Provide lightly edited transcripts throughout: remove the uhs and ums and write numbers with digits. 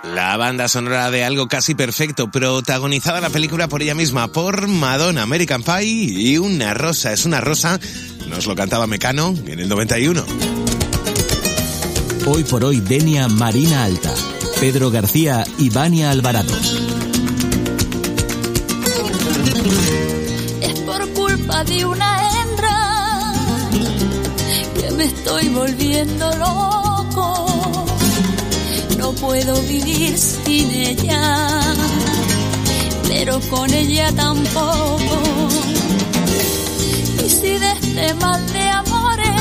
La banda sonora de Algo Casi Perfecto, protagonizada la película por ella misma, por Madonna, American Pie y Una Rosa es una rosa, nos lo cantaba Mecano en el 91. Hoy por hoy, Denia Marina Alta, Pedro García y Vania Alvarado. Es por culpa de una hembra que me estoy volviendo loco. No puedo vivir sin ella, pero con ella tampoco. Y si de este mal de amores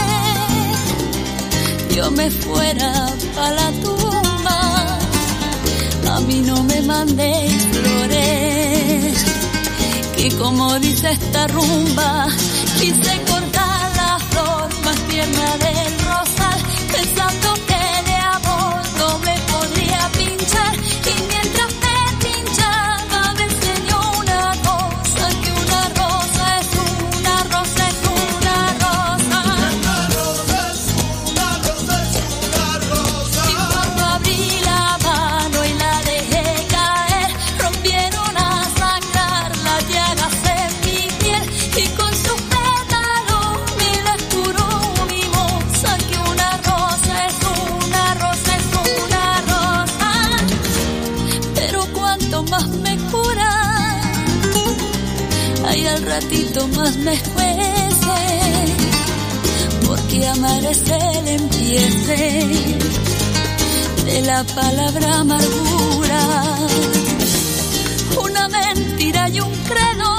yo me fuera pa' la tumba, a mí no me mandéis flores, que como dice esta rumba, quise cortar la flor más tierna del rosal, pensando que de amor no me podría pinchar, y mientras me pinchaba me enseñó una cosa, que una rosa es una rosa es una rosa. Una rosa es una rosa es una rosa. Y cuando abrí la mano y la dejé caer, rompieron a sangrar las llagas en mi piel, y con sus pétalos me las curó mi moza, que una rosa es una rosa es una rosa. Pero cuanto más me cura, ay, al ratito más me escuece, porque amar es el empiece de la palabra amargura, una mentira y un credo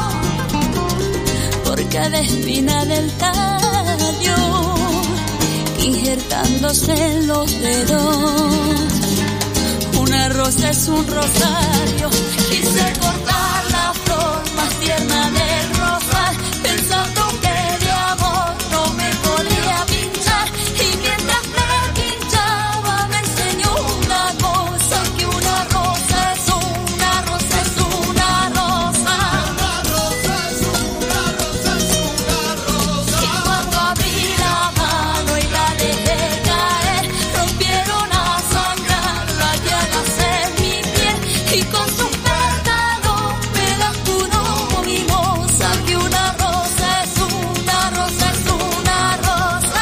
por cada espina del tallo, injertándose en los dedos. Una rosa es un rosario, quise cortar la flor más tierna del rosal, pensando que de amor no me podría pinchar, y mientras me pinchaba me enseñó una cosa, que una rosa es una rosa es una rosa. Una rosa es una rosa es una rosa. Y cuando abrí la mano y la dejé caer, rompieron a sangrar las llagas en mi piel, y con sus pétalos me las curó mi moza, que una rosa es una rosa es una rosa.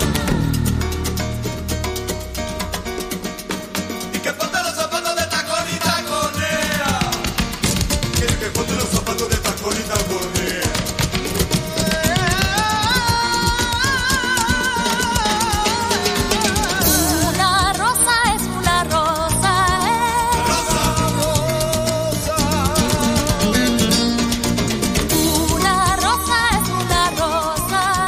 Y que ponte los zapatos de tacón y taconea. Quiero que ponte los zapatos de tacón y taconea. Una rosa es una rosa, Rosa, una rosa es una rosa.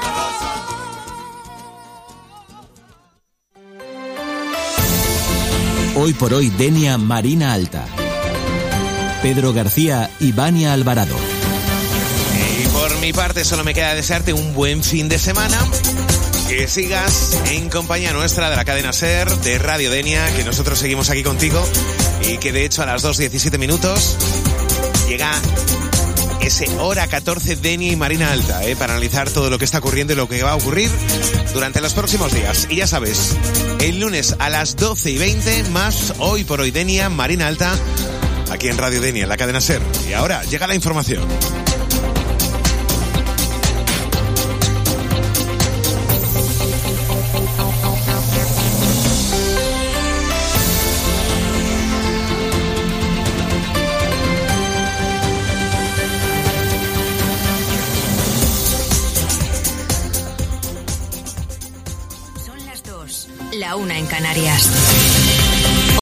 Hoy por hoy, Denia Marina Alta, Pedro García y Vania Alvarado. Y por mi parte solo me queda desearte un buen fin de semana, que sigas en compañía nuestra de la cadena SER, de Radio Denia, que nosotros seguimos aquí contigo, y que de hecho a las 2:17 llega ese hora 14 Denia y Marina Alta, para analizar todo lo que está ocurriendo y lo que va a ocurrir durante los próximos días. Y ya sabes, el lunes a las 12:20 más Hoy por Hoy Denia, Marina Alta, aquí en Radio Denia, en la cadena SER. Y ahora llega la información. Son las 2, la 1 en Canarias.